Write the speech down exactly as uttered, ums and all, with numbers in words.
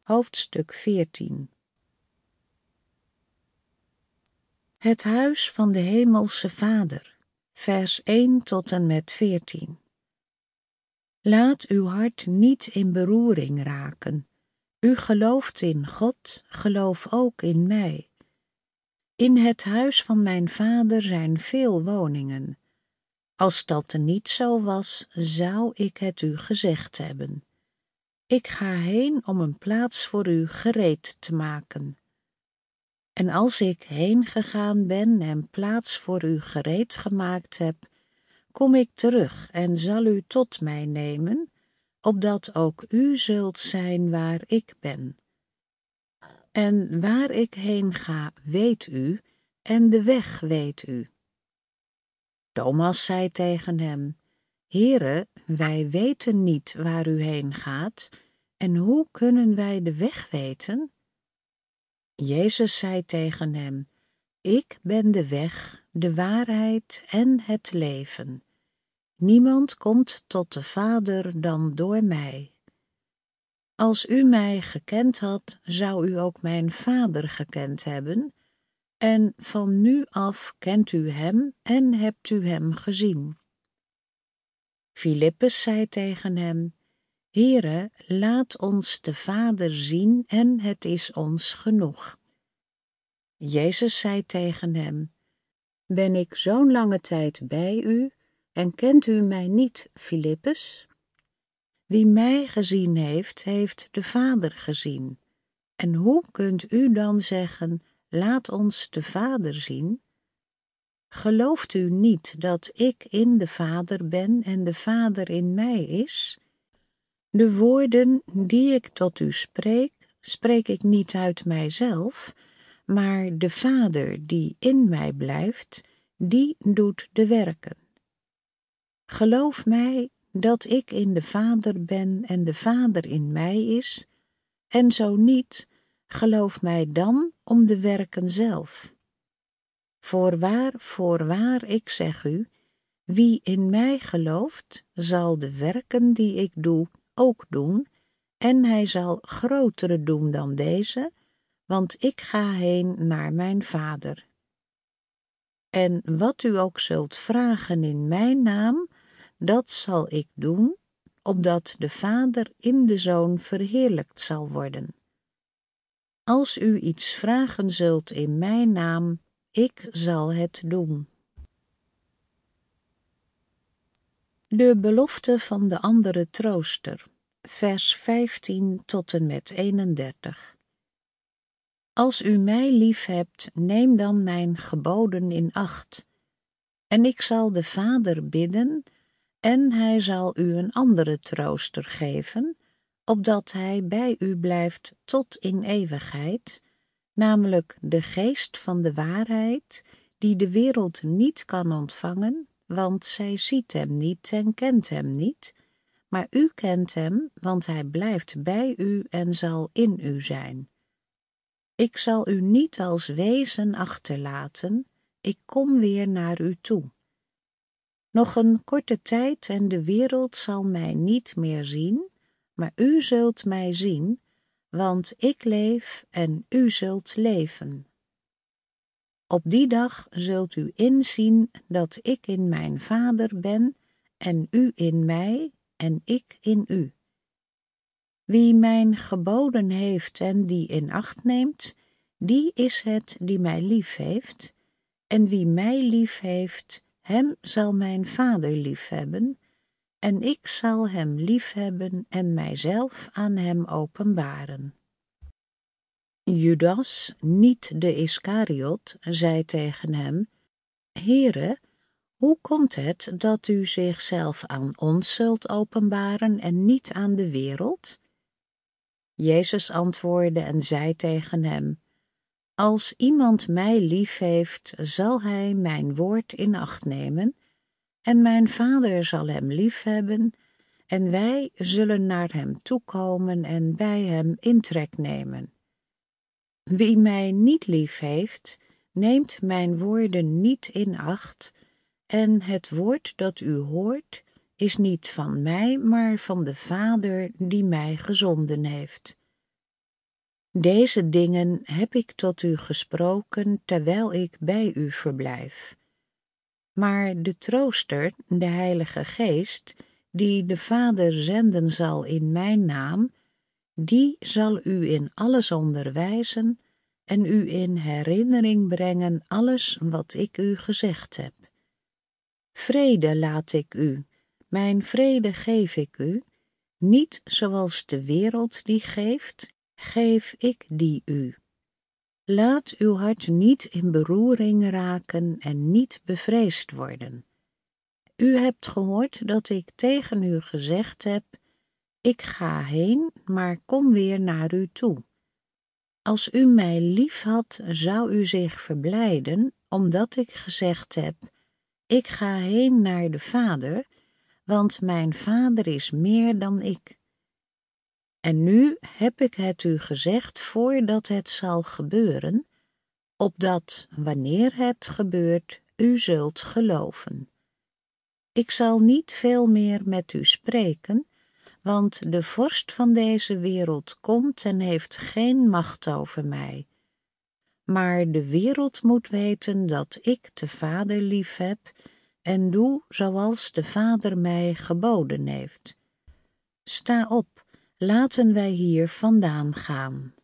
Hoofdstuk veertien. Het huis van de Hemelse Vader, vers één tot en met veertien. Laat uw hart niet in beroering raken. U gelooft in God, geloof ook in mij. In het huis van mijn Vader zijn veel woningen. Als dat niet zo was, zou ik het u gezegd hebben. Ik ga heen om een plaats voor u gereed te maken. En als ik heen gegaan ben en plaats voor u gereed gemaakt heb, kom ik terug en zal u tot mij nemen, opdat ook u zult zijn waar ik ben. En waar ik heen ga, weet u, en de weg weet u. Thomas zei tegen hem: Heere, wij weten niet waar u heen gaat, en hoe kunnen wij de weg weten? Jezus zei tegen hem: Ik ben de weg, de waarheid en het leven. Niemand komt tot de Vader dan door mij. Als u mij gekend had, zou u ook mijn Vader gekend hebben, en van nu af kent u hem en hebt u hem gezien. Filippus zei tegen hem: Heere, laat ons de Vader zien en het is ons genoeg. Jezus zei tegen hem: Ben ik zo'n lange tijd bij u en kent u mij niet, Filippus? Wie mij gezien heeft, heeft de Vader gezien. En hoe kunt u dan zeggen: Laat ons de Vader zien? Gelooft u niet dat ik in de Vader ben en de Vader in mij is? De woorden die ik tot u spreek, spreek ik niet uit mijzelf, maar de Vader die in mij blijft, die doet de werken. Geloof mij dat ik in de Vader ben en de Vader in mij is, en zo niet, geloof mij dan om de werken zelf. Voorwaar, voorwaar, ik zeg u, wie in mij gelooft, zal de werken die ik doe ook doen, en hij zal grotere doen dan deze, want ik ga heen naar mijn Vader. En wat u ook zult vragen in mijn naam, dat zal ik doen, opdat de Vader in de Zoon verheerlijkt zal worden. Als u iets vragen zult in mijn naam, ik zal het doen. De belofte van de andere trooster, vers vijftien tot en met eenendertig. Als u mij liefhebt, neem dan mijn geboden in acht. En ik zal de Vader bidden, en hij zal u een andere trooster geven, opdat hij bij u blijft tot in eeuwigheid, namelijk de geest van de waarheid, die de wereld niet kan ontvangen, want zij ziet hem niet en kent hem niet, maar u kent hem, want hij blijft bij u en zal in u zijn. Ik zal u niet als wezen achterlaten, ik kom weer naar u toe. Nog een korte tijd en de wereld zal mij niet meer zien, maar u zult mij zien, want ik leef en u zult leven. Op die dag zult u inzien dat ik in mijn Vader ben en u in mij en ik in u. Wie mijn geboden heeft en die in acht neemt, die is het die mij lief heeft, en wie mij lief heeft, hem zal mijn Vader liefhebben, en ik zal hem liefhebben en mijzelf aan hem openbaren. Judas, niet de Iskariot, zei tegen hem: Heere, hoe komt het dat u zichzelf aan ons zult openbaren en niet aan de wereld? Jezus antwoordde en zei tegen hem: Als iemand mij lief heeft, zal hij mijn woord in acht nemen, en mijn Vader zal hem liefhebben, en wij zullen naar hem toekomen en bij hem intrek nemen. Wie mij niet lief heeft, neemt mijn woorden niet in acht, en het woord dat u hoort, is niet van mij, maar van de Vader die mij gezonden heeft. Deze dingen heb ik tot u gesproken terwijl ik bij u verblijf. Maar de Trooster, de Heilige Geest, die de Vader zenden zal in mijn naam, die zal u in alles onderwijzen en u in herinnering brengen alles wat ik u gezegd heb. Vrede laat ik u, mijn vrede geef ik u, niet zoals de wereld die geeft, geef ik die u. Laat uw hart niet in beroering raken en niet bevreesd worden. U hebt gehoord dat ik tegen u gezegd heb, ik ga heen, maar kom weer naar u toe. Als u mij lief had, zou u zich verblijden, omdat ik gezegd heb, ik ga heen naar de Vader, want mijn Vader is meer dan ik. En nu heb ik het u gezegd voordat het zal gebeuren, opdat, wanneer het gebeurt, u zult geloven. Ik zal niet veel meer met u spreken, want de vorst van deze wereld komt en heeft geen macht over mij. Maar de wereld moet weten dat ik de Vader lief heb en doe zoals de Vader mij geboden heeft. Sta op, laten wij hier vandaan gaan.